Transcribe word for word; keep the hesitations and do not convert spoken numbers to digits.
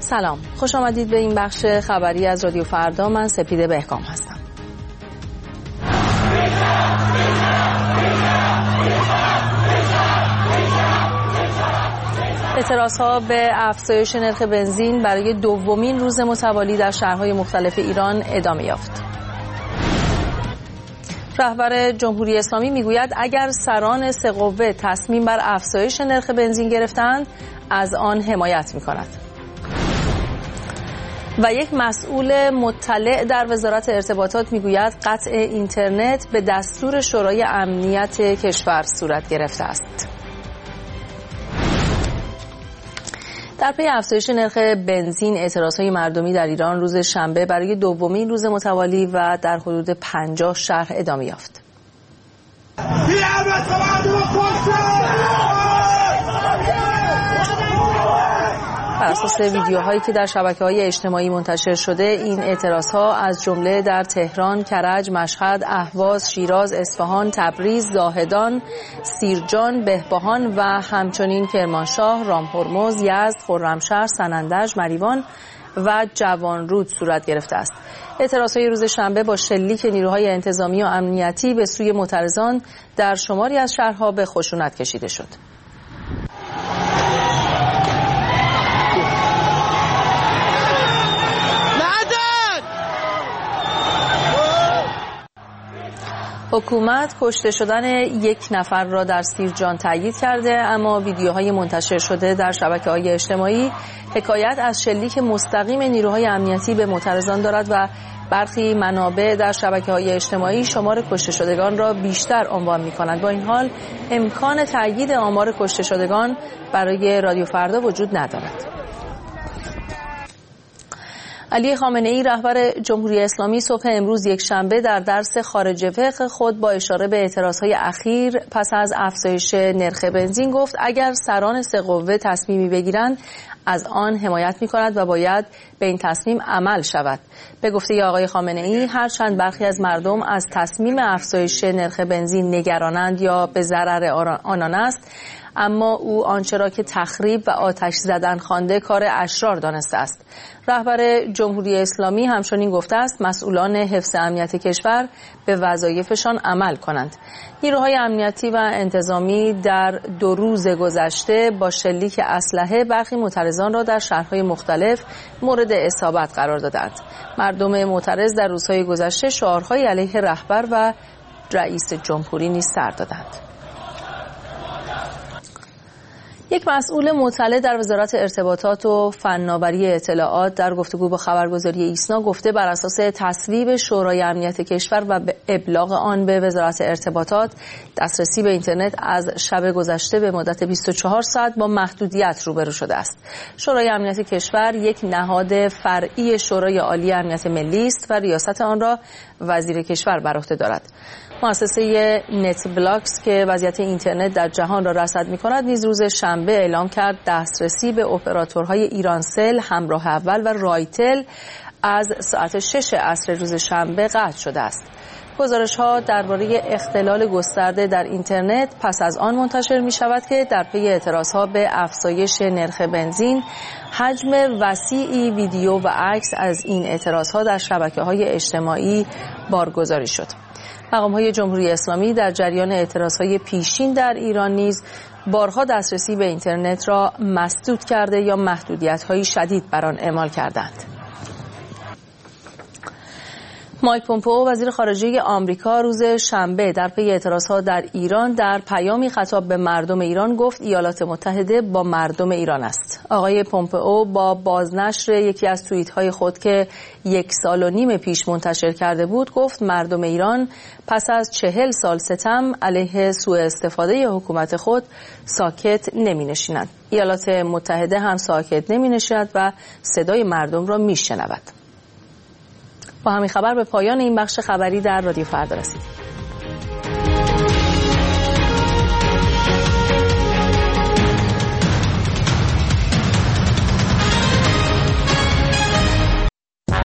سلام، خوش آمدید به این بخش خبری از رادیو فردا. من سپیده بهکام هستم. اعتراضها به افزایش نرخ بنزین برای دومین روز متوالی در شهرهای مختلف ایران ادامه یافت. رهبر جمهوری اسلامی میگوید اگر سران سه قوه تصمیم بر افزایش نرخ بنزین گرفتند، از آن حمایت می‌کند. و یک مسئول مطلع در وزارت ارتباطات میگوید قطع اینترنت به دستور شورای امنیت کشور صورت گرفته است. در پی افزایش نرخ بنزین، اعتراضهای مردمی در ایران روز شنبه برای دومین روز متوالی و در حدود پنجاه شهر ادامه یافت. بر اساس ویدیوهایی که در شبکه‌های اجتماعی منتشر شده، این اعتراضها از جمله در تهران، کرج، مشهد، اهواز، شیراز، اصفهان، تبریز، زاهدان، سیرجان، بهبهان و همچنین کرمانشاه، رامهرمز، یزد، خرمشهر، سنندج، مریوان و جوانرود صورت گرفته است. اعتراضهای روز شنبه با شلیک نیروهای انتظامی و امنیتی به سوی معترضان در شماری از شهرها به خشونت کشیده شد. حکومت کشته شدن یک نفر را در سیرجان تایید کرده، اما ویدیوهای منتشر شده در شبکه‌های اجتماعی حکایت از شلیک مستقیم نیروهای امنیتی به معترضان دارد و برخی منابع در شبکه‌های اجتماعی شمار کشته شدگان را بیشتر عنوان می‌کنند. با این حال امکان تایید آمار کشته شدگان برای رادیو فردا وجود ندارد. علی خامنه‌ای رهبر جمهوری اسلامی صبح امروز یک شنبه در درس خارج فقه خود با اشاره به اعتراضهای اخیر پس از افزایش نرخ بنزین گفت اگر سران سه قوه تصمیمی بگیرند، از آن حمایت می‌کند و باید به این تصمیم عمل شود. به گفته آقای خامنه‌ای هرچند برخی از مردم از تصمیم افزایش نرخ بنزین نگرانند یا به ضرر آنان است، اما او آنچه را که تخریب و آتش زدن خوانده کار اشرار دانسته است. رهبر جمهوری اسلامی همچنین گفته است مسئولان حفظ امنیت کشور به وظایفشان عمل کنند. نیروهای امنیتی و انتظامی در دو روز گذشته با شلیک اسلحه برخی معترضان را در شهرهای مختلف مورد اصابت قرار دادند. مردم معترض در روزهای گذشته شعارهای علیه رهبر و رئیس جمهوری نیز سر دادند. یک مسئول مطلع در وزارت ارتباطات و فناوری اطلاعات در گفتگو با خبرگزاری ایسنا گفته بر اساس تصویب شورای امنیت کشور و به ابلاغ آن به وزارت ارتباطات، دسترسی به اینترنت از شب گذشته به مدت بیست و چهار ساعت با محدودیت روبرو شده است. شورای امنیت کشور یک نهاد فرعی شورای عالی امنیت ملی است و ریاست آن را وزیر کشور بر عهده دارد. مؤسسه نت بلاکس که وضعیت اینترنت در جهان را رصد می‌کند نیز روز شنبه اعلام کرد دسترسی به اپراتورهای ایرانسل، همراه اول و رایتل از ساعت شش عصر روز شنبه قطع شده است. گزارش‌ها درباره اختلال گسترده در اینترنت پس از آن منتشر می‌شود که در پی اعتراضها به افزایش نرخ بنزین، حجم وسیعی ویدیو و عکس از این اعتراضها در شبکه‌های اجتماعی بارگذاری شد. مقام‌های جمهوری اسلامی در جریان اعتراضهای پیشین در ایران نیز بارها دسترسی به اینترنت را مسدود کرده یا محدودیت‌های شدید بر آن اعمال کردند. مایک پومپئو وزیر خارجه آمریکا روز شنبه در پی اعتراضها در ایران در پیامی خطاب به مردم ایران گفت ایالات متحده با مردم ایران است. آقای پومپئو با بازنشر یکی از توییت‌های خود که یک سال و نیم پیش منتشر کرده بود گفت مردم ایران پس از چهل سال ستم علیه سوء استفاده حکومت خود ساکت نمی‌نشینند. ایالات متحده هم ساکت نمی‌نشیند و صدای مردم را می‌شنود. با همین خبر به پایان این بخش خبری در رادیو فردا رسید.